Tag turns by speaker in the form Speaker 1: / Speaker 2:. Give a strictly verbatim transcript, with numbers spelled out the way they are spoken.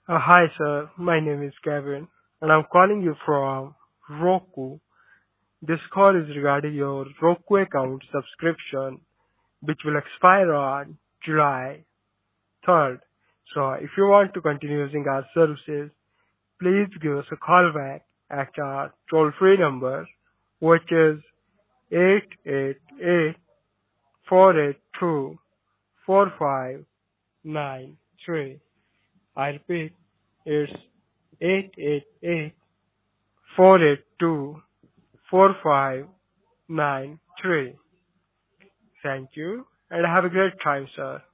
Speaker 1: Uh, hi, sir. My name is Kevin, and I'm calling you from Roku. This call is regarding your Roku account subscription, which will expire on July third. So, if you want to continue using our services, please give us a call back at our toll-free number, which is eight eight eight, four eight two, four five nine three. I repeat, it's eight eight eight, four eight two, four five nine three. Thank you and have a great time, sir.